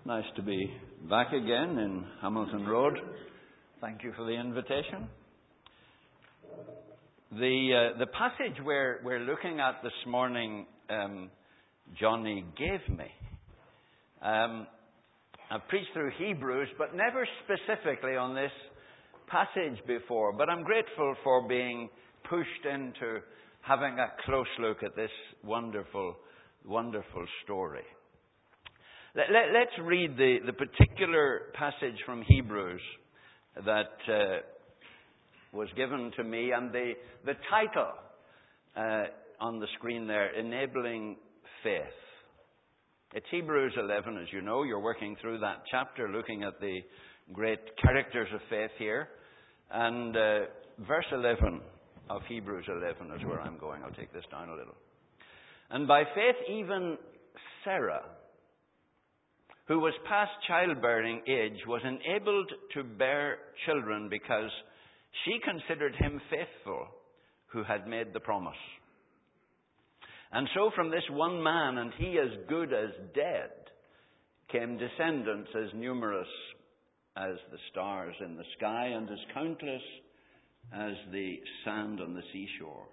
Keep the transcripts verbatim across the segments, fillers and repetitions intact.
Nice to be back again in Hamilton Road. Thank you for the invitation. The uh, the passage we're we're looking at this morning, um, Johnny gave me. Um, I've preached through Hebrews, but never specifically on this passage before. But I'm grateful for being pushed into having a close look at this wonderful, wonderful story. Let, let, let's read the, the particular passage from Hebrews that uh, was given to me, and the, the title uh, on the screen there, Enabling Faith. It's Hebrews eleven, as you know. You're working through that chapter, looking at the great characters of faith here. And uh, verse eleven of Hebrews eleven is where I'm going. I'll take this down a little. And by faith even Sarah, who was past childbearing age, was enabled to bear children because she considered him faithful who had made the promise. And so from this one man, and he as good as dead, came descendants as numerous as the stars in the sky and as countless as the sand on the seashore.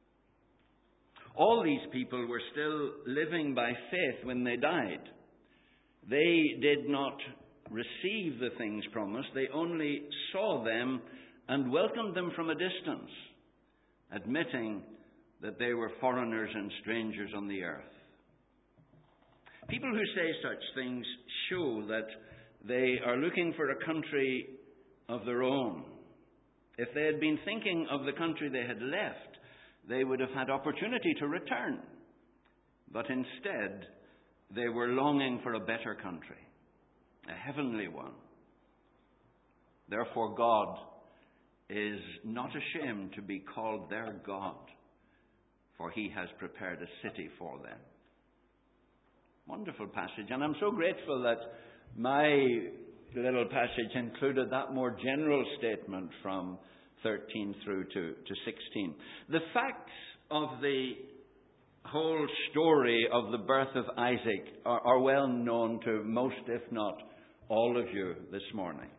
All these people were still living by faith when they died. They did not receive the things promised. They only saw them and welcomed them from a distance, admitting that they were foreigners and strangers on the earth. People who say such things show that they are looking for a country of their own. If they had been thinking of the country they had left, they would have had opportunity to return. But instead, they were longing for a better country, a heavenly one. Therefore, God is not ashamed to be called their God, for he has prepared a city for them. Wonderful passage, and I'm so grateful that my little passage included that more general statement from thirteen through to, to sixteen. The facts of the whole story of the birth of Isaac are, are well known to most, if not all of you this morning.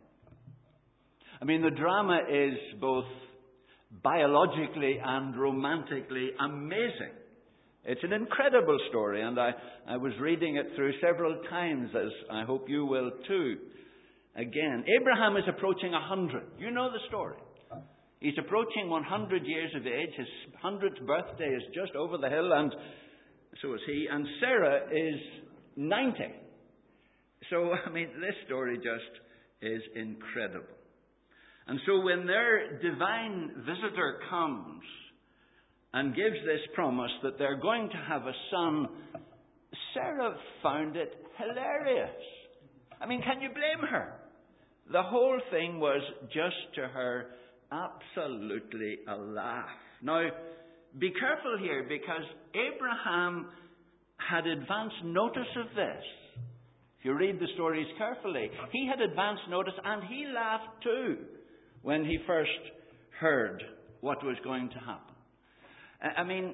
I mean, the drama is both biologically and romantically amazing. It's an incredible story, and I, I was reading it through several times, as I hope you will too. Again, Abraham is approaching a hundred. You know the story. He's approaching one hundred years of age. His hundredth birthday is just over the hill, and so is he. And Sarah is ninety. So, I mean, this story just is incredible. And so when their divine visitor comes and gives this promise that they're going to have a son, Sarah found it hilarious. I mean, can you blame her? The whole thing was just to her absolutely a laugh. Now, be careful here, because Abraham had advance notice of this. If you read the stories carefully, he had advance notice, and he laughed too when he first heard what was going to happen. I mean,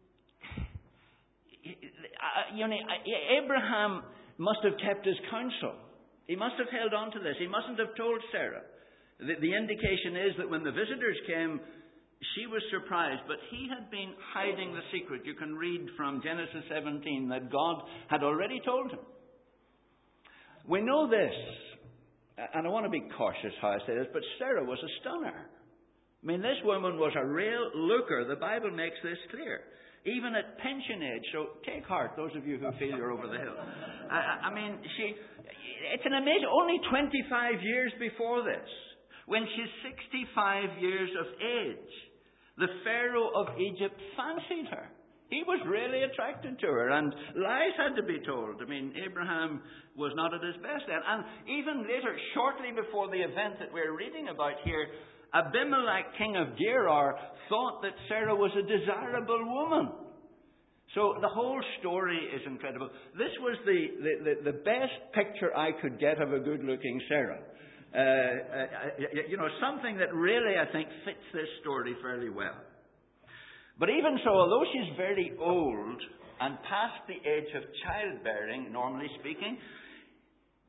you know, Abraham must have kept his counsel. He must have held on to this. He mustn't have told Sarah. The, the indication is that when the visitors came, she was surprised, but he had been hiding the secret. You can read from Genesis seventeen that God had already told him. We know this, and I want to be cautious how I say this, but Sarah was a stunner. I mean, this woman was a real looker. The Bible makes this clear. Even at pension age. So take heart, those of you who feel you're over the hill. I, I mean, she, it's an amazing, only twenty-five years before this, when she's sixty-five years of age, the Pharaoh of Egypt fancied her. He was really attracted to her, and lies had to be told. I mean, Abraham was not at his best then. And even later, shortly before the event that we're reading about here, Abimelech, king of Gerar, thought that Sarah was a desirable woman. So the whole story is incredible. This was the, the, the, the best picture I could get of a good-looking Sarah. Uh, uh, you know, something that really, I think, fits this story fairly well. But even so, although she's very old and past the age of childbearing, normally speaking,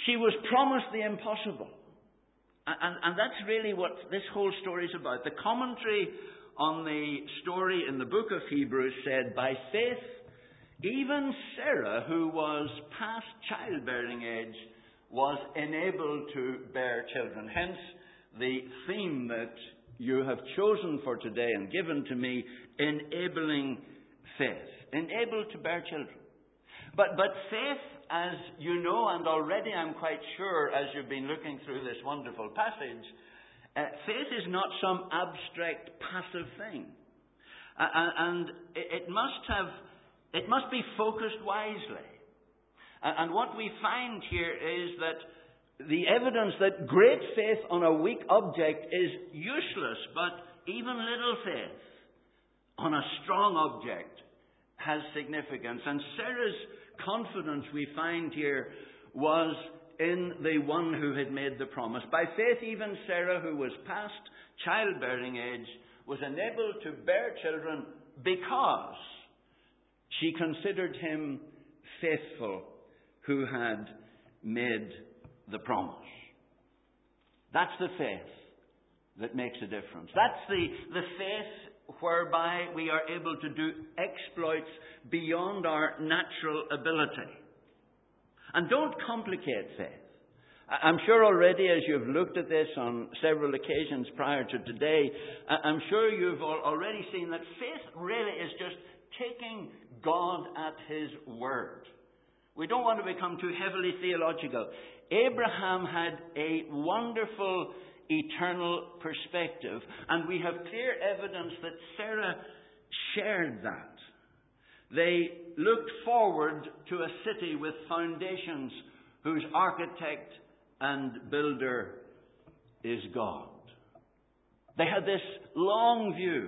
She was promised the impossible. And, and that's really what this whole story is about. The commentary on the story in the book of Hebrews said, by faith, even Sarah, who was past childbearing age, was enabled to bear children. Hence, the theme that you have chosen for today and given to me, enabling faith. Enabled to bear children. But, but faith, as you know, and already I'm quite sure as you've been looking through this wonderful passage, uh, faith is not some abstract, passive thing. Uh, and it, it must have, it must be focused wisely. Uh, and what we find here is that the evidence that great faith on a weak object is useless, but even little faith on a strong object has significance. And Sarah's confidence, we find here, was in the one who had made the promise. By faith, even Sarah, who was past childbearing age, was enabled to bear children because she considered him faithful who had made the promise. That's the faith that makes a difference. That's the, the faith whereby we are able to do exploits beyond our natural ability. And don't complicate faith. I'm sure already, as you've looked at this on several occasions prior to today, I'm sure you've already seen that faith really is just taking God at His word. We don't want to become too heavily theological. Abraham had a wonderful eternal perspective, and we have clear evidence that Sarah shared that. They looked forward to a city with foundations whose architect and builder is God. They had this long view.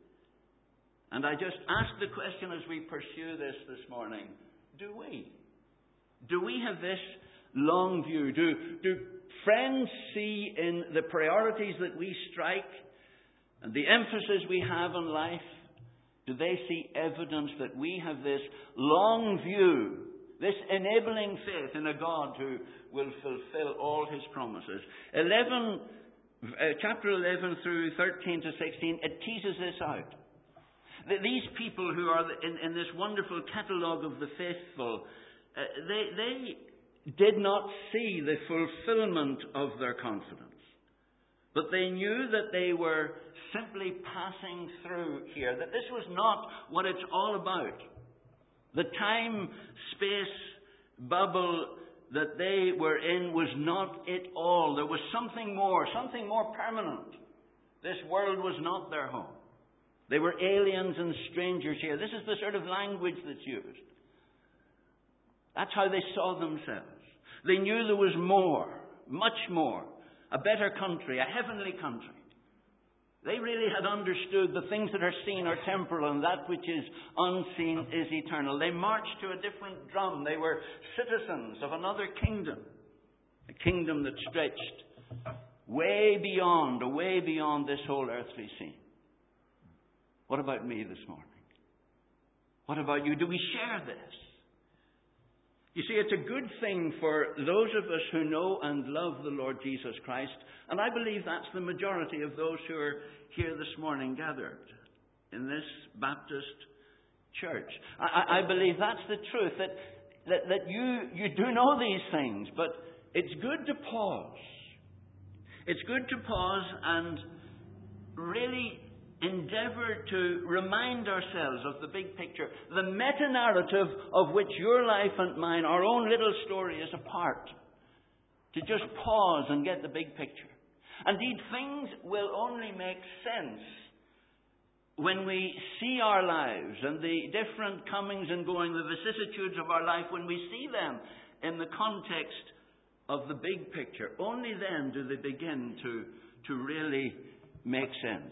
And I just ask the question as we pursue this this morning, do we? Do we have this long view? Do, do friends see in the priorities that we strike and the emphasis we have on life, do they see evidence that we have this long view, this enabling faith in a God who will fulfill all His promises? eleven, uh, chapter eleven through thirteen to sixteen, it teases this out. That these people who are in, in this wonderful catalogue of the faithful, uh, they, they did not see the fulfillment of their confidence. But they knew that they were simply passing through here, that this was not what it's all about. The time, space, bubble that they were in was not it all. There was something more, something more permanent. This world was not their home. They were aliens and strangers here. This is the sort of language that's used. That's how they saw themselves. They knew there was more, much more. A better country, a heavenly country. They really had understood the things that are seen are temporal and that which is unseen is eternal. They marched to a different drum. They were citizens of another kingdom. A kingdom that stretched way beyond, way beyond this whole earthly scene. What about me this morning? What about you? Do we share this? You see, it's a good thing for those of us who know and love the Lord Jesus Christ, and I believe that's the majority of those who are here this morning gathered in this Baptist church. I, I believe that's the truth, that, that, that you, you do know these things, but it's good to pause. It's good to pause and really endeavour to remind ourselves of the big picture, the meta-narrative of which your life and mine, our own little story, is a part. To just pause and get the big picture. Indeed, things will only make sense when we see our lives and the different comings and going, the vicissitudes of our life, when we see them in the context of the big picture. Only then do they begin to, to really make sense.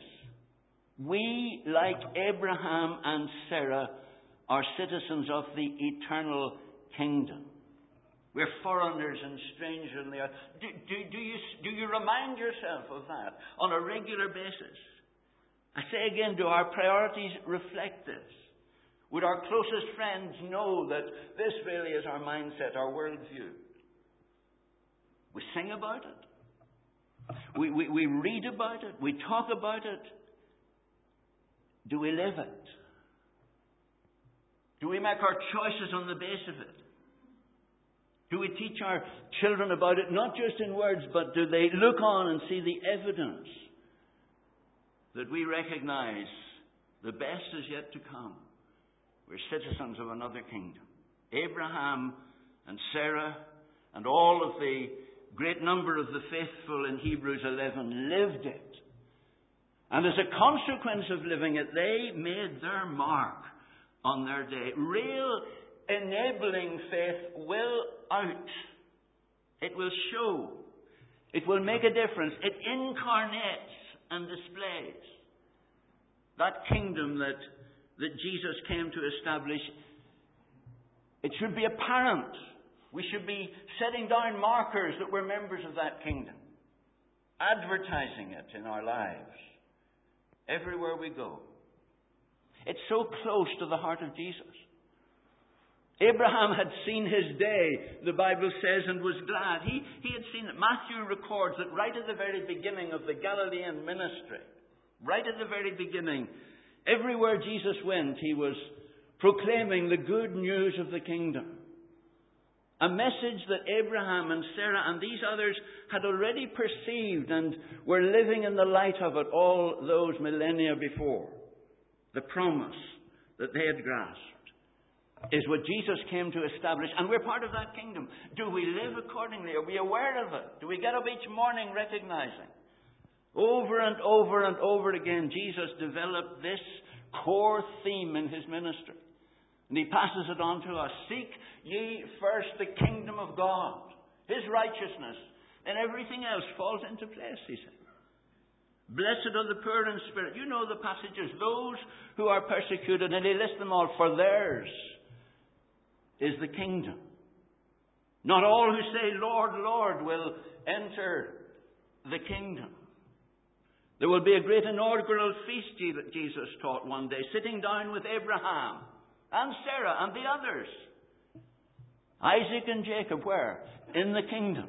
We, like Abraham and Sarah, are citizens of the eternal kingdom. We're foreigners and strangers in the earth. Do, do, do, you, do you remind yourself of that on a regular basis? I say again, do our priorities reflect this? Would our closest friends know that this really is our mindset, our worldview? We sing about it. We, we, we read about it. We talk about it. Do we live it? Do we make our choices on the basis of it? Do we teach our children about it, not just in words, but do they look on and see the evidence that we recognize the best is yet to come? We're citizens of another kingdom. Abraham and Sarah and all of the great number of the faithful in Hebrews eleven lived it. And as a consequence of living it, they made their mark on their day. Real enabling faith will out. It will show. It will make a difference. It incarnates and displays that kingdom that, that Jesus came to establish. It should be apparent. We should be setting down markers that we're members of that kingdom. Advertising it in our lives. Everywhere we go. It's so close to the heart of Jesus. Abraham had seen his day, the Bible says, and was glad. He, he had seen it. Matthew records that right at the very beginning of the Galilean ministry, right at the very beginning, everywhere Jesus went, he was proclaiming the good news of the kingdom. A message that Abraham and Sarah and these others had already perceived and were living in the light of it all those millennia before. The promise that they had grasped is what Jesus came to establish, and we're part of that kingdom. Do we live accordingly? Are we aware of it? Do we get up each morning recognizing? Over and over and over again, Jesus developed this core theme in his ministry. And he passes it on to us. Seek ye first the kingdom of God, his righteousness, and everything else falls into place, he said. Blessed are the poor in spirit. You know the passages. Those who are persecuted, and he lists them all, for theirs is the kingdom. Not all who say, Lord, Lord, will enter the kingdom. There will be a great inaugural feast that Jesus taught one day, sitting down with Abraham and Sarah and the others. Isaac and Jacob, where? In the kingdom.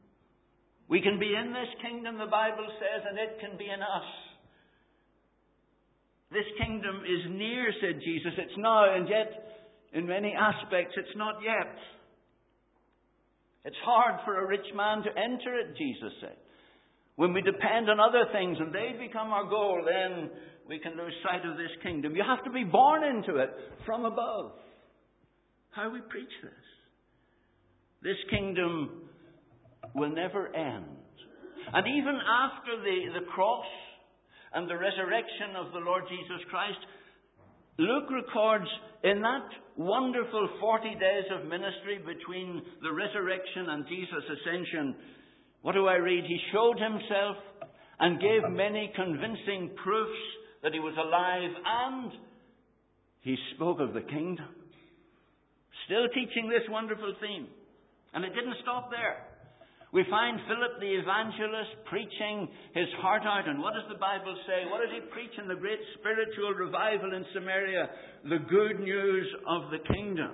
We can be in this kingdom, the Bible says, and it can be in us. This kingdom is near, said Jesus. It's now, and yet, in many aspects, it's not yet. It's hard for a rich man to enter it, Jesus said. When we depend on other things and they become our goal, then we can lose sight of this kingdom. You have to be born into it from above. How we preach this. This kingdom will never end. And even after the, the cross and the resurrection of the Lord Jesus Christ, Luke records in that wonderful forty days of ministry between the resurrection and Jesus' ascension, what do I read? He showed himself and gave many convincing proofs that he was alive, and he spoke of the kingdom. Still teaching this wonderful theme. And it didn't stop there. We find Philip the evangelist preaching his heart out. And what does the Bible say? What does he preach in the great spiritual revival in Samaria? The good news of the kingdom.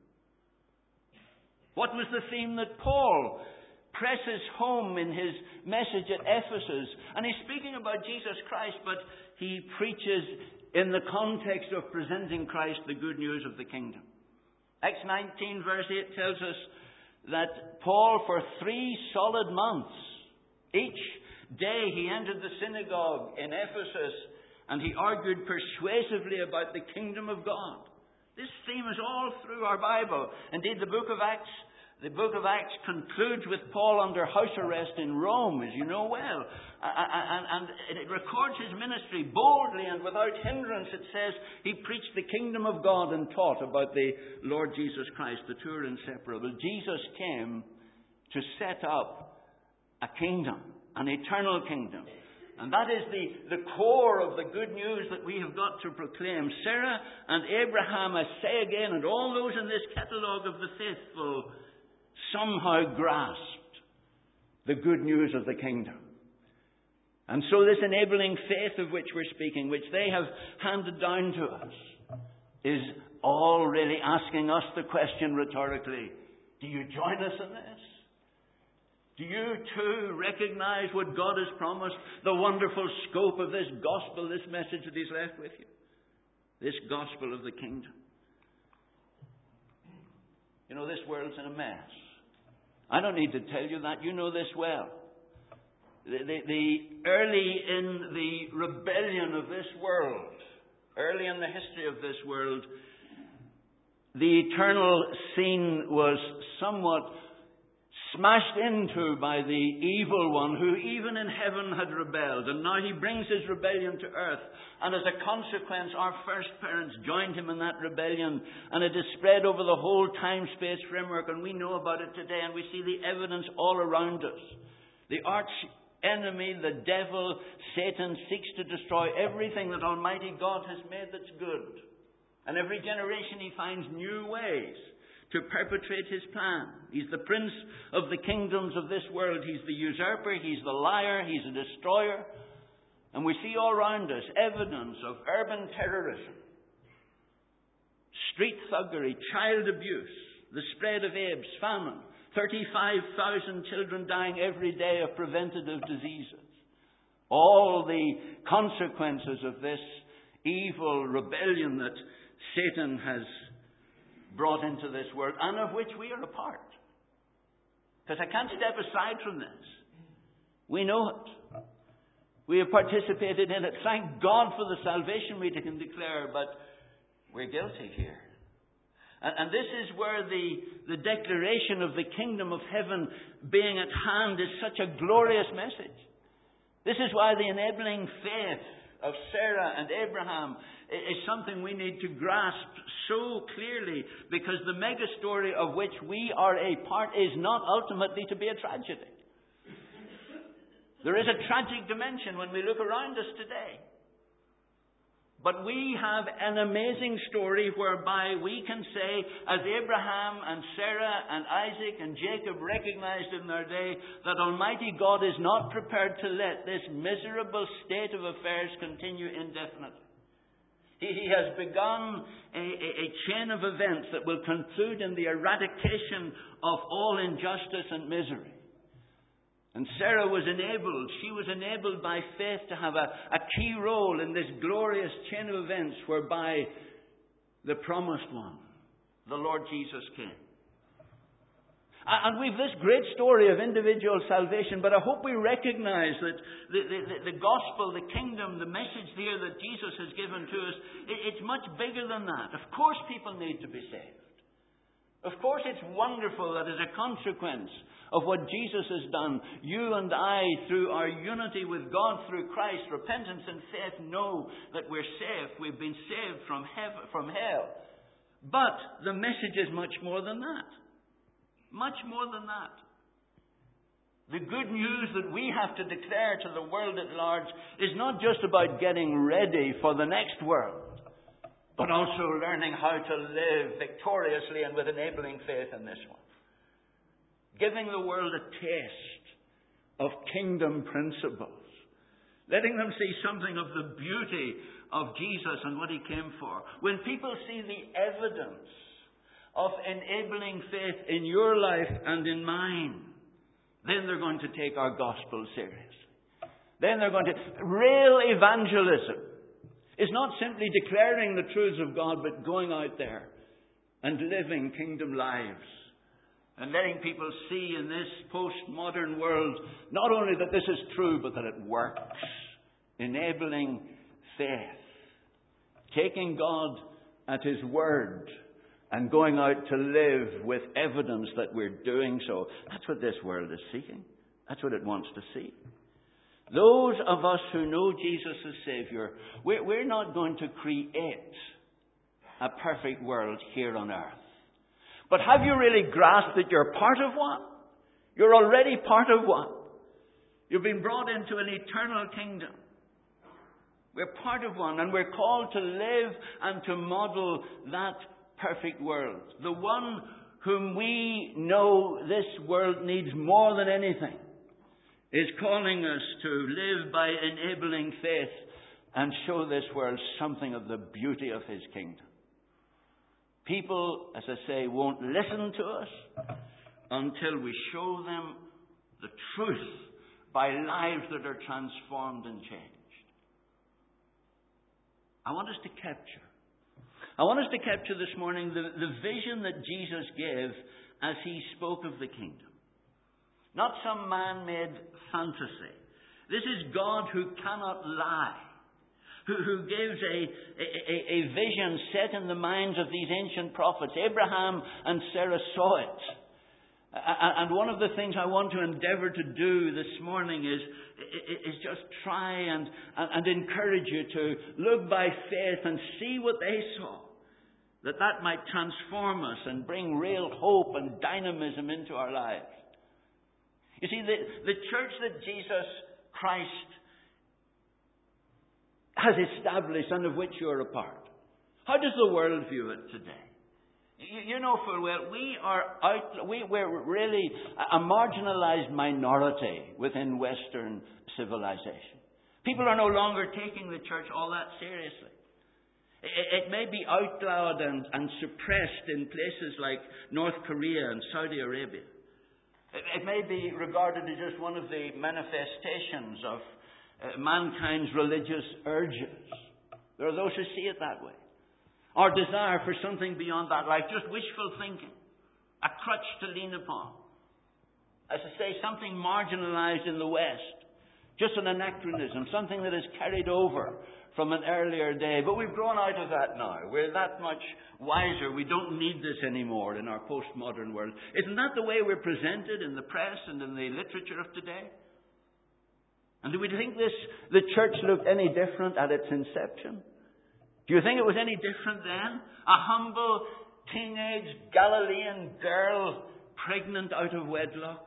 What was the theme that Paul presses home in his message at Ephesus? And he's speaking about Jesus Christ, but he preaches in the context of presenting Christ the good news of the kingdom. Acts nineteen verse eight tells us that Paul, for three solid months, each day he entered the synagogue in Ephesus and he argued persuasively about the kingdom of God. This theme is all through our Bible. Indeed, the book of Acts, the book of Acts concludes with Paul under house arrest in Rome, as you know well. And it records his ministry boldly and without hindrance. It says he preached the kingdom of God and taught about the Lord Jesus Christ. The two are inseparable. Jesus came to set up a kingdom, an eternal kingdom. And that is the, the core of the good news that we have got to proclaim. Sarah and Abraham, I say again, and all those in this catalogue of the faithful, somehow grasped the good news of the kingdom. And so this enabling faith of which we're speaking, which they have handed down to us, is all really asking us the question rhetorically, do you join us in this? Do you too recognize what God has promised? The wonderful scope of this gospel, this message that He's left with you? This gospel of the kingdom. You know, this world's in a mess. I don't need to tell you that. You know this well. The, the, the early in the rebellion of this world, early in the history of this world, the eternal scene was somewhat smashed into by the evil one who even in heaven had rebelled. And now he brings his rebellion to earth. And as a consequence, our first parents joined him in that rebellion. And it is spread over the whole time-space framework. And we know about it today. And we see the evidence all around us. The arch enemy, the devil, Satan, seeks to destroy everything that Almighty God has made that's good. And every generation he finds new ways to perpetrate his plan. He's the prince of the kingdoms of this world. He's the usurper. He's the liar. He's a destroyer. And we see all around us evidence of urban terrorism, street thuggery, child abuse, the spread of AIDS, famine, thirty-five thousand children dying every day of preventative diseases. All the consequences of this evil rebellion that Satan has brought into this world, and of which we are a part. Because I can't step aside from this. We know it. We have participated in it. Thank God for the salvation we can declare, but we're guilty here. And, and this is where the, the declaration of the kingdom of heaven being at hand is such a glorious message. This is why the enabling faith of Sarah and Abraham is something we need to grasp so clearly, because the mega story of which we are a part is not ultimately to be a tragedy. There is a tragic dimension when we look around us today. But we have an amazing story whereby we can say, as Abraham and Sarah and Isaac and Jacob recognized in their day, that Almighty God is not prepared to let this miserable state of affairs continue indefinitely. He, he has begun a, a, a chain of events that will conclude in the eradication of all injustice and misery. And Sarah was enabled, she was enabled by faith to have a, a key role in this glorious chain of events whereby the promised one, the Lord Jesus, came. And we've this great story of individual salvation, but I hope we recognize that the, the, the gospel, the kingdom, the message here that Jesus has given to us, it's much bigger than that. Of course people need to be saved. Of course it's wonderful that as a consequence of what Jesus has done, you and I, through our unity with God through Christ, repentance and faith, know that we're saved. We've been saved from heaven, from hell. But the message is much more than that. Much more than that. The good news that we have to declare to the world at large is not just about getting ready for the next world, but also learning how to live victoriously and with enabling faith in this one. Giving the world a taste of kingdom principles. Letting them see something of the beauty of Jesus and what He came for. When people see the evidence of enabling faith in your life and in mine, then they're going to take our gospel seriously. Then they're going to... Real evangelism is not simply declaring the truths of God, but going out there and living kingdom lives. And letting people see in this postmodern world not only that this is true, but that it works. Enabling faith. Taking God at His word and going out to live with evidence that we're doing so. That's what this world is seeking. That's what it wants to see. Those of us who know Jesus as Savior, we're, we're not going to create a perfect world here on earth. But have you really grasped that you're part of one? You're already part of one. You've been brought into an eternal kingdom. We're part of one, and we're called to live and to model that perfect world. The one whom we know this world needs more than anything is calling us to live by enabling faith and show this world something of the beauty of His kingdom. People, as I say, won't listen to us until we show them the truth, by lives that are transformed and changed. I want us to capture. I want us to capture this morning the, the vision that Jesus gave as he spoke of the kingdom. Not some man-made fantasy. This is God who cannot lie, who, who gives a, a, a vision set in the minds of these ancient prophets. Abraham and Sarah saw it. And one of the things I want to endeavour to do this morning is, is just try and, and encourage you to look by faith and see what they saw. That that might transform us and bring real hope and dynamism into our lives. You see, the, the church that Jesus Christ has established and of which you're a part. How does the world view it today? You, you know full well, we are out, we, we're really a marginalized minority within Western civilization. People are no longer taking the church all that seriously. It, it may be outlawed and, and suppressed in places like North Korea and Saudi Arabia. It may be regarded as just one of the manifestations of uh, mankind's religious urges. There are those who see it that way. Our desire for something beyond that life, just wishful thinking, a crutch to lean upon. As I say, something marginalized in the West, just an anachronism, something that is carried over from an earlier day. But we've grown out of that now. We're that much wiser. We don't need this anymore in our postmodern world. Isn't that the way we're presented in the press and in the literature of today? And do we think this, the church looked any different at its inception? Do you think it was any different then? A humble teenage Galilean girl pregnant out of wedlock?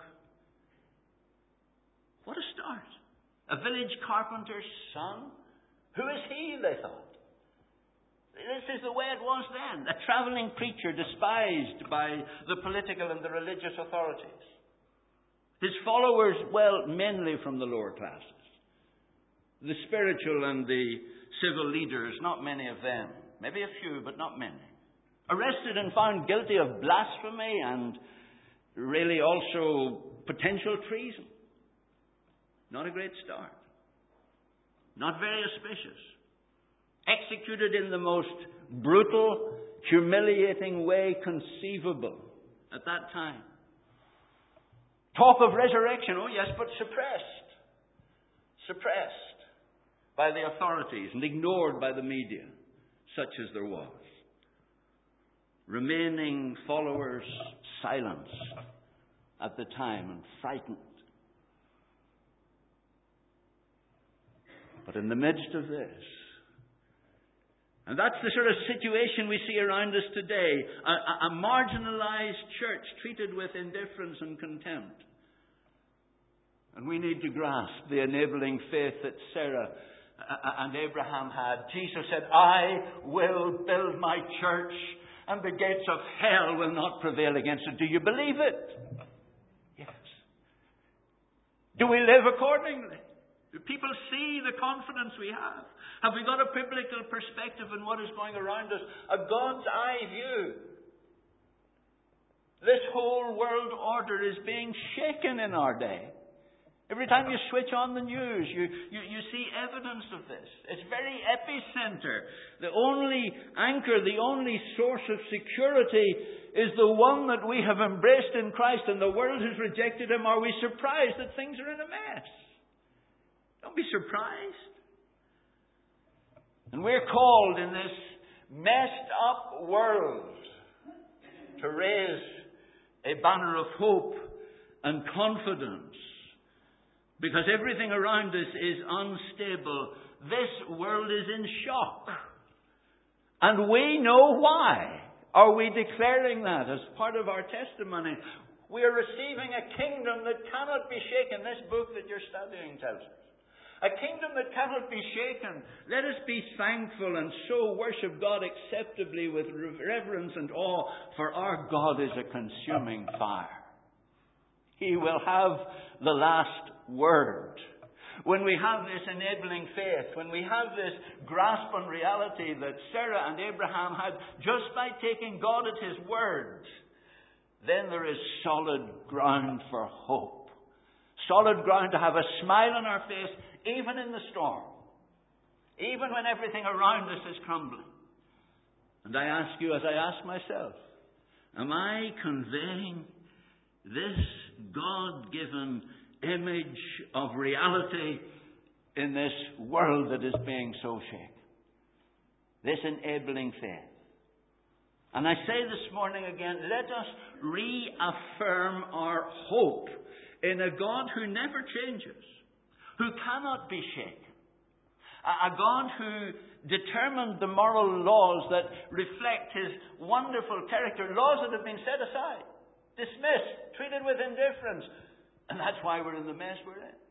What a start. A village carpenter's son? Who is he, they thought? This is the way it was then. A travelling preacher despised by the political and the religious authorities. His followers, well, mainly from the lower classes. The spiritual and the civil leaders, not many of them. Maybe a few, but not many. Arrested and found guilty of blasphemy and really also potential treason. Not a great start. Not very auspicious. Executed in the most brutal, humiliating way conceivable at that time. Talk of resurrection, oh yes, but suppressed. Suppressed by the authorities and ignored by the media, such as there was. Remaining followers silent at the time and frightened. But in the midst of this, and that's the sort of situation we see around us today, a, a marginalized church treated with indifference and contempt. And we need to grasp the enabling faith that Sarah and Abraham had. Jesus said, I will build my church and the gates of hell will not prevail against it. Do you believe it? Yes. Do we live accordingly? Do people see the confidence we have? Have we got a biblical perspective in what is going around us? A God's eye view. This whole world order is being shaken in our day. Every time you switch on the news, you, you, you see evidence of this. It's very epicenter. The only anchor, the only source of security is the one that we have embraced in Christ, and the world has rejected Him. Are we surprised that things are in a mess? Don't be surprised. And we're called in this messed up world to raise a banner of hope and confidence. Because everything around us is unstable. This world is in shock. And we know why. Are we declaring that as part of our testimony? We are receiving a kingdom that cannot be shaken. This book that you're studying tells us. A kingdom that cannot be shaken. Let us be thankful and so worship God acceptably with reverence and awe, for our God is a consuming fire. He will have the last word. When we have this enabling faith, when we have this grasp on reality that Sarah and Abraham had just by taking God at His word, then there is solid ground for hope solid ground, to have a smile on our face, even in the storm, even when everything around us is crumbling. And I ask you, as I ask myself, am I conveying this God-given image of reality in this world that is being so shaken? This enabling faith. And I say this morning again, let us reaffirm our hope in a God who never changes, who cannot be shaken. A God who determined the moral laws that reflect His wonderful character, laws that have been set aside, dismissed, treated with indifference. And that's why we're in the mess we're in.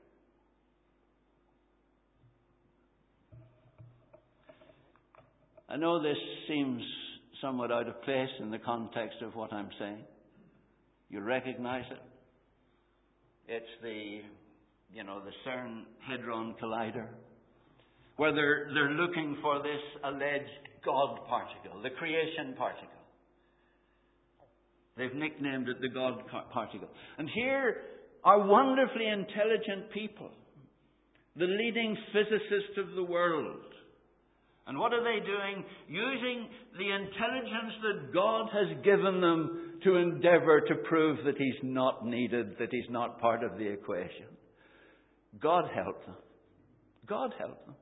I know this seems somewhat out of place in the context of what I'm saying. You recognize it. It's the, you know, the CERN Hadron Collider, where they're, they're looking for this alleged God particle, the creation particle. They've nicknamed it the God particle. And here are wonderfully intelligent people, the leading physicists of the world. And what are they doing? Using the intelligence that God has given them to endeavour to prove that He's not needed, that He's not part of the equation. God help them. God help them.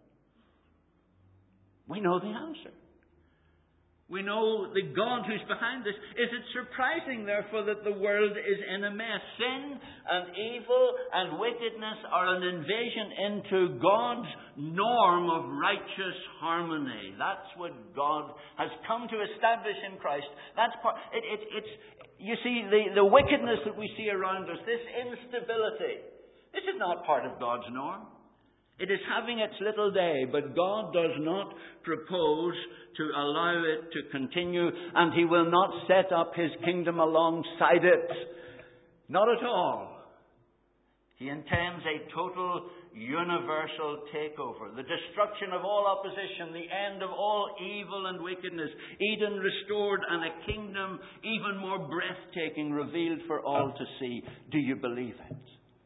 We know the answer. We know the God who's behind this. Is it surprising, therefore, that the world is in a mess? Sin and evil and wickedness are an invasion into God's norm of righteous harmony. That's what God has come to establish in Christ. That's part. It, it, it's you see the, the wickedness that we see around us. This instability. This is not part of God's norm. It is having its little day, but God does not propose to allow it to continue, and He will not set up His kingdom alongside it. Not at all. He intends a total universal takeover, the destruction of all opposition, the end of all evil and wickedness, Eden restored, and a kingdom even more breathtaking revealed for all to see. Do you believe it?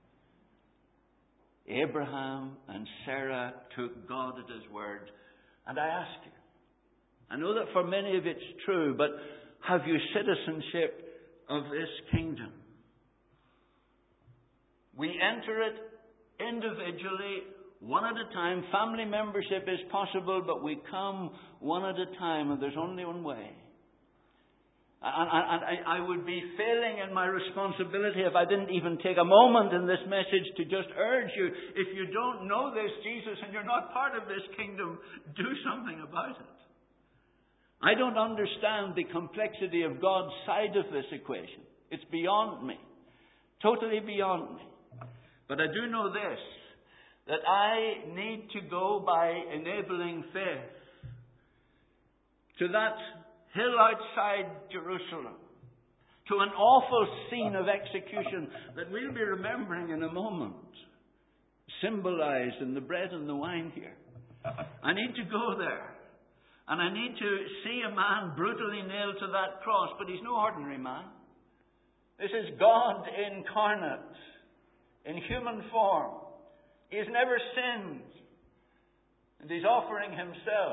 Abraham and Sarah took God at His word. And I ask you, I know that for many of it's true, but have you citizenship of this kingdom? We enter it individually, one at a time. Family membership is possible, but we come one at a time, and there's only one way. And I would be failing in my responsibility if I didn't even take a moment in this message to just urge you, if you don't know this Jesus and you're not part of this kingdom, do something about it. I don't understand the complexity of God's side of this equation. It's beyond me. Totally beyond me. But I do know this, that I need to go by enabling faith to that hill outside Jerusalem, to an awful scene of execution that we'll be remembering in a moment, symbolized in the bread and the wine here. I need to go there, and I need to see a man brutally nailed to that cross, but he's no ordinary man. This is God incarnate, in human form. He's never sinned, and He's offering Himself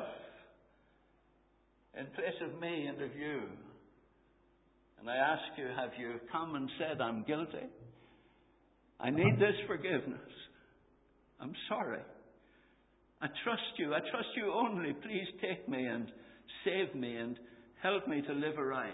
in place of me and of you. And I ask you, have you come and said, I'm guilty? I need this forgiveness. I'm sorry. I trust you. I trust you only. Please take me and save me and help me to live aright.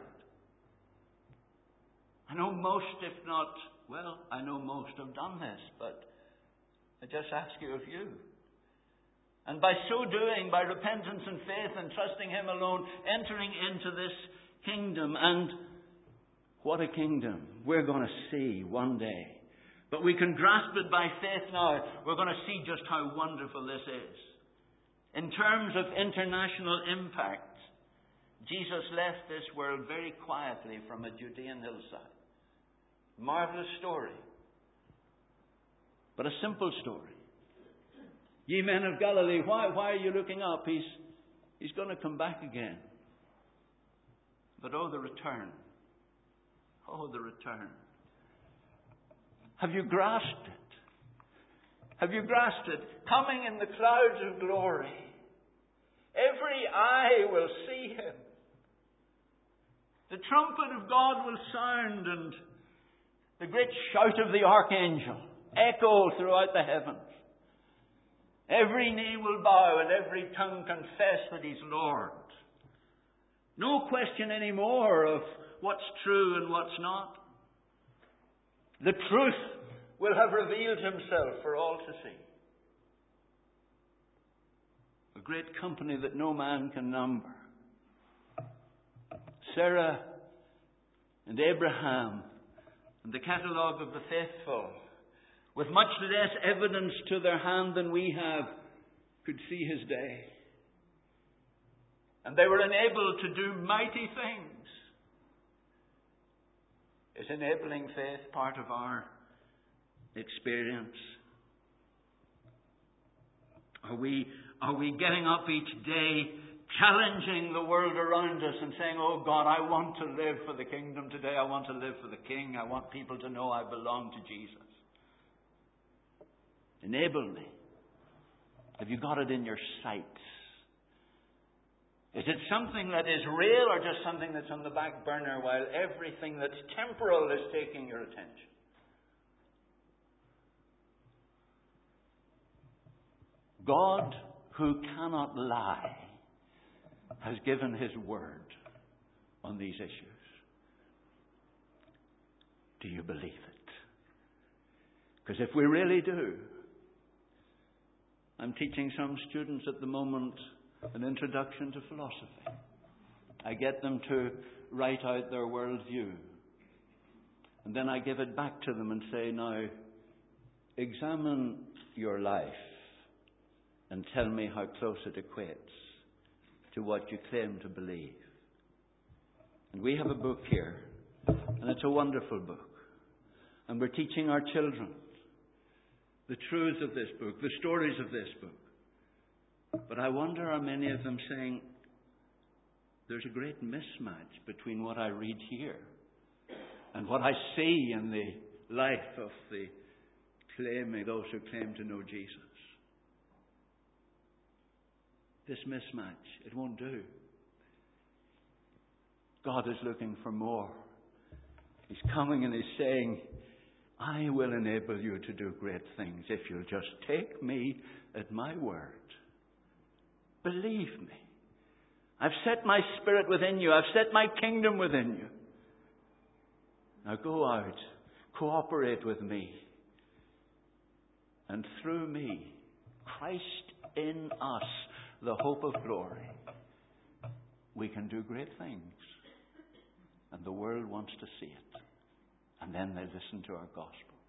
I know most, if not, well, I know most have done this, but I just ask you of you. And by so doing, by repentance and faith and trusting Him alone, entering into this kingdom. And what a kingdom we're going to see one day. But we can grasp it by faith now. We're going to see just how wonderful this is. In terms of international impact, Jesus left this world very quietly from a Judean hillside. Marvelous story. But a simple story. Ye men of Galilee, why, why are you looking up? He's, he's going to come back again. But oh, the return. Oh, the return. Have you grasped it? Have you grasped it? Coming in the clouds of glory. Every eye will see him. The trumpet of God will sound, and the great shout of the archangel echo throughout the heavens. Every knee will bow and every tongue confess that he's Lord. No question anymore of what's true and what's not. The truth will have revealed himself for all to see. A great company that no man can number. Sarah and Abraham and the catalogue of the faithful, with much less evidence to their hand than we have, could see his day. And they were enabled to do mighty things. Is enabling faith part of our experience? Are we, are we getting up each day, challenging the world around us and saying, oh God, I want to live for the kingdom today. I want to live for the King. I want people to know I belong to Jesus. Enable me. Have you got it in your sights? Is it something that is real or just something that's on the back burner while everything that's temporal is taking your attention? God, who cannot lie, has given his word on these issues. Do you believe it? Because if we really do, I'm teaching some students at the moment an introduction to philosophy. I get them to write out their worldview. And then I give it back to them and say, now, examine your life and tell me how close it equates to what you claim to believe. And we have a book here, and it's a wonderful book. And we're teaching our children the truths of this book, the stories of this book. But I wonder, are many of them saying, there's a great mismatch between what I read here and what I see in the life of the claiming, those who claim to know Jesus. This mismatch, it won't do. God is looking for more. He's coming and he's saying, I will enable you to do great things if you'll just take me at my word. Believe me. I've set my spirit within you. I've set my kingdom within you. Now go out, cooperate with me. And through me, Christ in us, the hope of glory, we can do great things. And the world wants to see it. And then they listen to our gospel.